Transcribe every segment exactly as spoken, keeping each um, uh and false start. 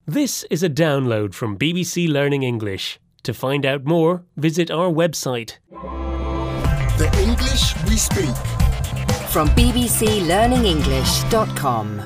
This is a download from B B C Learning English. To find out more, visit our website. The English we speak. From b b c learning english dot com.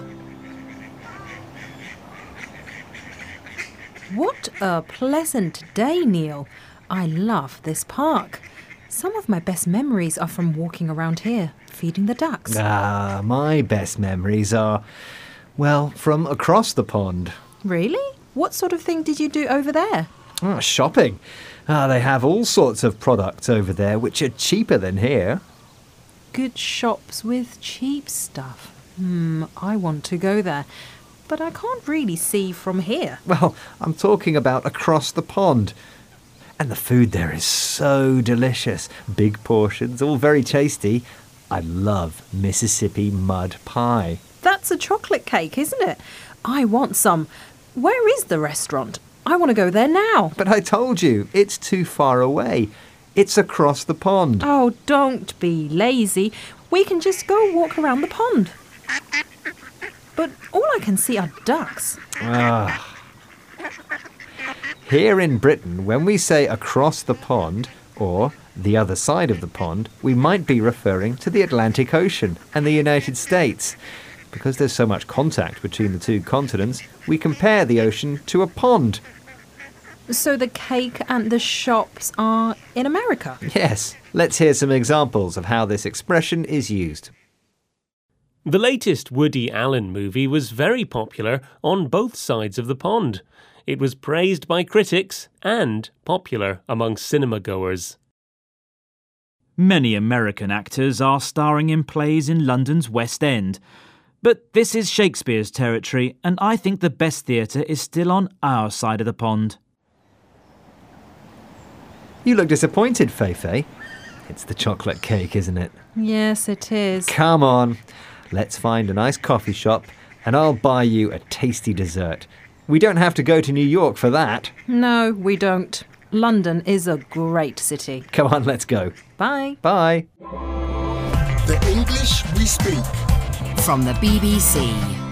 What a pleasant day, Neil. I love this park. Some of my best memories are from walking around here, feeding the ducks. Ah, my best memories are, well, from across the pond. Really? What sort of thing did you do over there? Ah, shopping. Ah, they have all sorts of products over there which are cheaper than here. Good shops with cheap stuff. Hmm, I want to go there. But I can't really see from here. Well, I'm talking about across the pond. And the food there is so delicious. Big portions, all very tasty. I love Mississippi mud pie. That's a chocolate cake, isn't it? I want some. Where is the restaurant? I want to go there now. But I told you, it's too far away. It's across the pond. Oh, don't be lazy. We can just go walk around the pond. But all I can see are ducks. Ah. Here in Britain, when we say across the pond or the other side of the pond, we might be referring to the Atlantic Ocean and the United States. Because there's so much contact between the two continents, we compare the ocean to a pond. So the cake and the shops are in America? Yes. Let's hear some examples of how this expression is used. The latest Woody Allen movie was very popular on both sides of the pond. It was praised by critics and popular among cinema-goers. Many American actors are starring in plays in London's West End. But this is Shakespeare's territory, and I think the best theatre is still on our side of the pond. You look disappointed, Feifei. It's the chocolate cake, isn't it? Yes, it is. Come on. Let's find a nice coffee shop, and I'll buy you a tasty dessert. We don't have to go to New York for that. No, we don't. London is a great city. Come on, let's go. Bye. Bye. The English we speak. From the B B C.